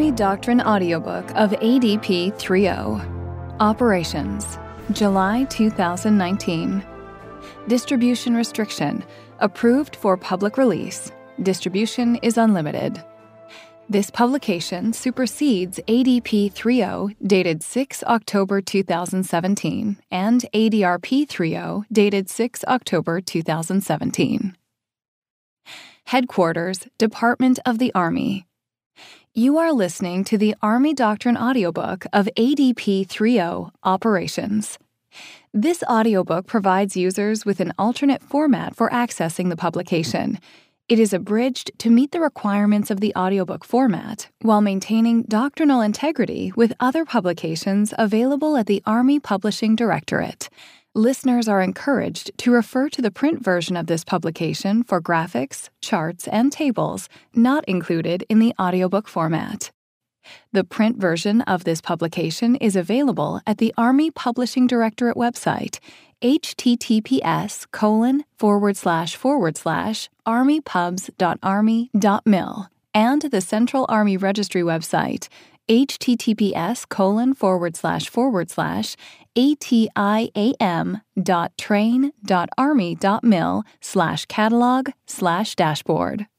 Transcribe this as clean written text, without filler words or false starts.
Army Doctrine Audiobook of ADP 3.0. Operations, July 2019. Distribution restriction. Approved for public release. Distribution is unlimited. This publication supersedes ADP 3.0 dated 6 October 2017 and ADRP 3.0 dated 6 October 2017. Headquarters, Department of the Army. You are listening to the Army Doctrine Audiobook of ADP 3.0 Operations. This audiobook provides users with an alternate format for accessing the publication. It is abridged to meet the requirements of the audiobook format while maintaining doctrinal integrity with other publications available at the Army Publishing Directorate. Listeners are encouraged to refer to the print version of this publication for graphics, charts, and tables not included in the audiobook format. The print version of this publication is available at the Army Publishing Directorate website, https://armypubs.army.mil, and the Central Army Registry website, https://atiam.train.army.mil/catalog/dashboard.